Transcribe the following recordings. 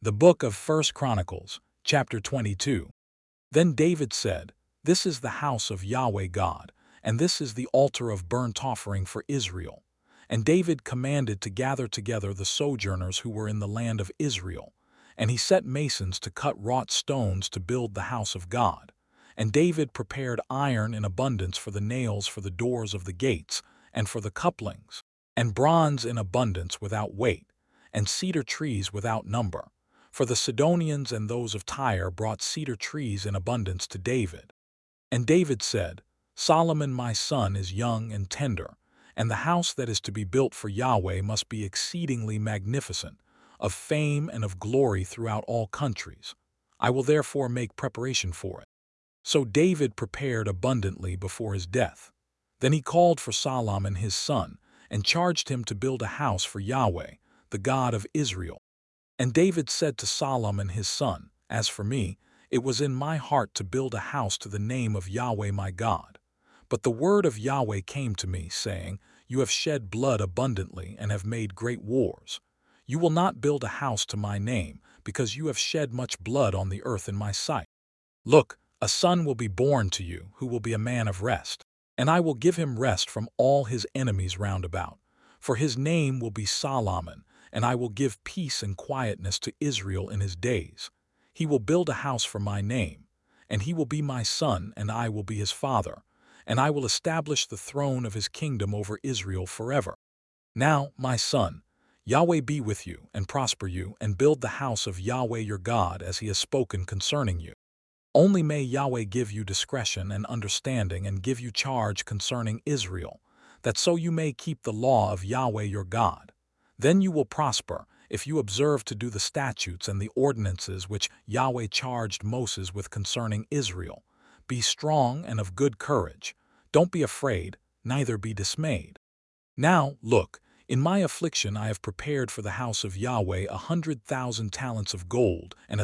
The book of 1 Chronicles, chapter 22. Then David said, "This is the house of Yahweh God, and this is the altar of burnt offering for Israel." And David commanded to gather together the sojourners who were in the land of Israel, and he set masons to cut wrought stones to build the house of God. And David prepared iron in abundance for the nails for the doors of the gates, and for the couplings, and bronze in abundance without weight, and cedar trees without number. For the Sidonians and those of Tyre brought cedar trees in abundance to David. And David said, "Solomon my son is young and tender, and the house that is to be built for Yahweh must be exceedingly magnificent, of fame and of glory throughout all countries. I will therefore make preparation for it." So David prepared abundantly before his death. Then he called for Solomon his son, and charged him to build a house for Yahweh, the God of Israel. And David said to Solomon his son, "As for me, it was in my heart to build a house to the name of Yahweh my God. But the word of Yahweh came to me, saying, You have shed blood abundantly and have made great wars. You will not build a house to my name, because you have shed much blood on the earth in my sight. Look, a son will be born to you, who will be a man of rest, and I will give him rest from all his enemies round about. For his name will be Solomon, and I will give peace and quietness to Israel in his days. He will build a house for my name, and he will be my son, and I will be his father, and I will establish the throne of his kingdom over Israel forever. Now, my son, Yahweh be with you, and prosper you, and build the house of Yahweh your God as he has spoken concerning you. Only may Yahweh give you discretion and understanding, and give you charge concerning Israel, that so you may keep the law of Yahweh your God. Then you will prosper, if you observe to do the statutes and the ordinances which Yahweh charged Moses with concerning Israel. Be strong and of good courage. Don't be afraid, neither be dismayed. Now, look, in my affliction I have prepared for the house of Yahweh 100,000 talents of gold, and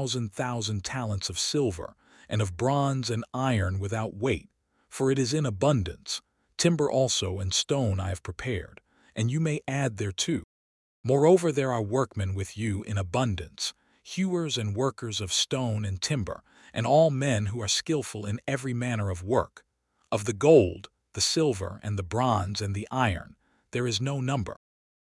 1,000 talents of silver, and of bronze and iron without weight, for it is in abundance. Timber also and stone I have prepared, and you may add thereto. Moreover, there are workmen with you in abundance, hewers and workers of stone and timber, and all men who are skillful in every manner of work. Of the gold, the silver, and the bronze, and the iron, there is no number.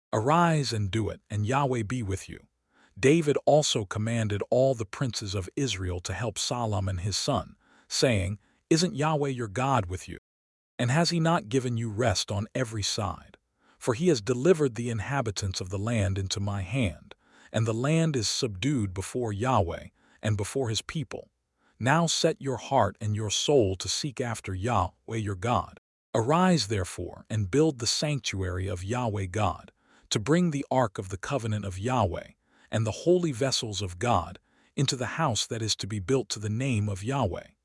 Arise and do it, and Yahweh be with you." David also commanded all the princes of Israel to help Solomon his son, saying, "Isn't Yahweh your God with you? And has he not given you rest on every side? For he has delivered the inhabitants of the land into my hand, and the land is subdued before Yahweh and before his people. Now set your heart and your soul to seek after Yahweh your God. Arise, therefore, and build the sanctuary of Yahweh God, to bring the ark of the covenant of Yahweh, and the holy vessels of God, into the house that is to be built to the name of Yahweh.